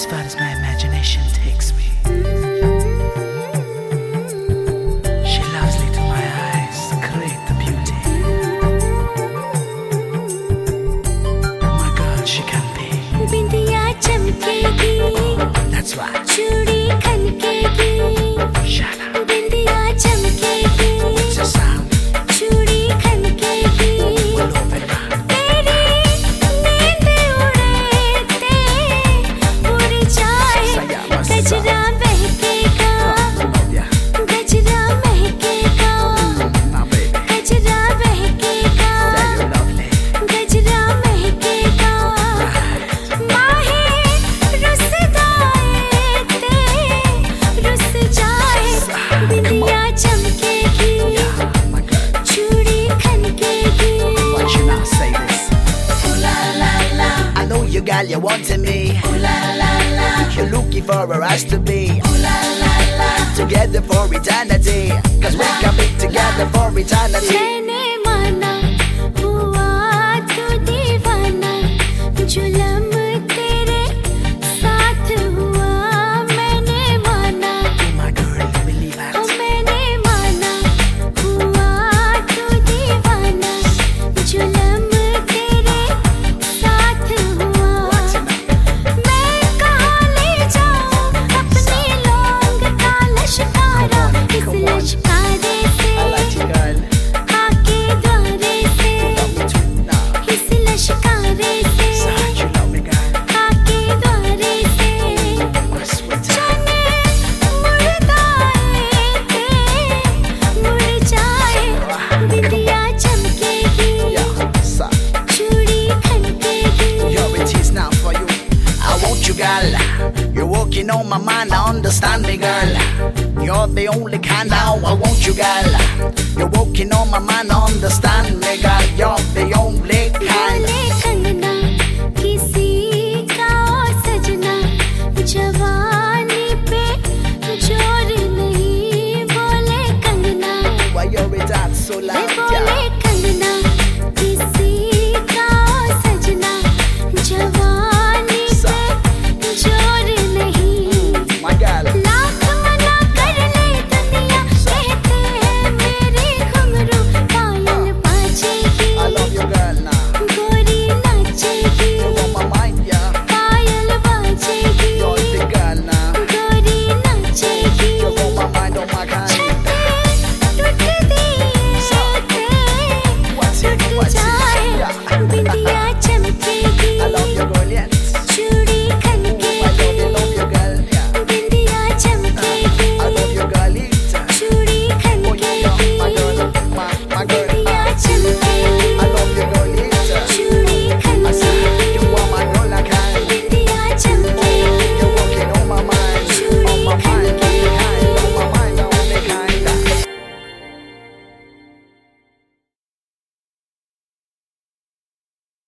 as far as my imagination takes me. She lovely to my eyes, great the beauty. My girl, she can be. बिंदिया चमकेगी, That's right. चूड़ी खनकेगी. Shut up. बिंदिया चमकेगी, What's your sound? चूड़ी खनकेगी. We'll open up. तेरी नींद उड़ते उड़ जाए, गजरा महकेगा, Yeah. गजरा महकेगा, My baby. गजरा महकेगा, Say you're lovely. गजरा महकेगा. माहे रुस जाए, बिंदिया चमकेगी, Yeah, my girl. चूड़ी खनकेगी. Why should I say this? I know you got you wanting me. You're looking for a us to be together for eternity. Cause we can be together for eternity. मैंने माना हुआ तू दीवाना, जुलम तेरे साथ हुआ. मैंने माना, My girl, you believe O that? मैंने माना हुआ तू दीवाना, जुलम तेरे साथ हुआ. मैं कहाँ ले जाऊँ अपनी लौंग का लश्कारा, इस लश्कारे से I like you, girl. आके द्वारे से, Love me too. Nah, इस लश्कारे से sorry, you love me, girl. आके द्वारे से. My sweet. जाने मुड़दा थे मुड़ जाए, बिंदिया चमकेगी, Yeah, so चूड़ी खनकेगी. here it is now for you. I want you, girl. You're walking on my mind. I understand me, girl. You're the only kind now. I want you, girl. You're walking on my mind. I understand me, girl. You're the only kind.